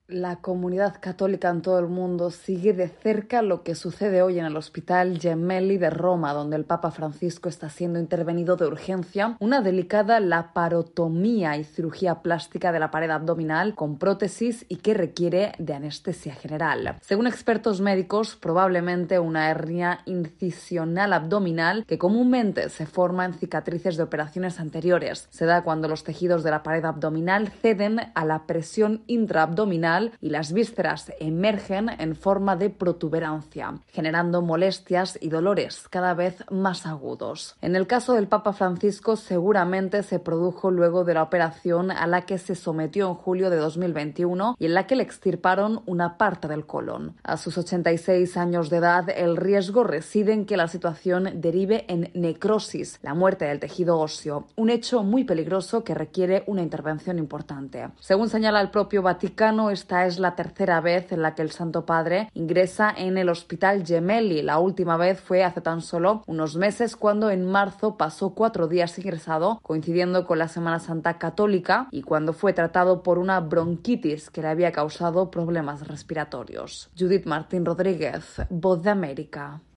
La comunidad católica en todo el mundo sigue de cerca lo que sucede hoy en el Hospital Gemelli de Roma, donde el Papa Francisco está siendo intervenido de urgencia. Una delicada laparotomía y cirugía plástica de la pared abdominal con prótesis y que requiere de anestesia general. Según expertos médicos, probablemente una hernia incisional abdominal que comúnmente se forma en cicatrices de operaciones anteriores. Se da cuando los tejidos de la pared abdominal ceden a la presión intraabdominal y las vísceras emergen en forma de protuberancia, generando molestias y dolores cada vez más agudos. En el caso del Papa Francisco, seguramente se produjo luego de la operación a la que se sometió en julio de 2021 y en la que le extirparon una parte del colon. A sus 86 años de edad, el riesgo reside en que la situación derive en necrosis, la muerte del tejido óseo, un hecho muy peligroso que requiere una intervención importante. Según señala el propio Vaticano, esta es la tercera vez en la que el Santo Padre ingresa en el Hospital Gemelli. La última vez fue hace tan solo unos meses, cuando en marzo pasó 4 días ingresado, coincidiendo con la Semana Santa Católica, y cuando fue tratado por una bronquitis que le había causado problemas respiratorios. Judith Martín Rodríguez, Voz de América.